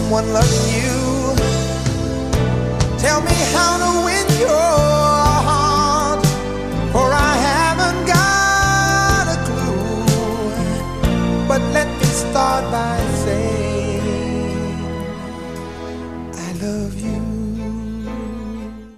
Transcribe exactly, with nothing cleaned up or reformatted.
someone loving you. Tell me how to win your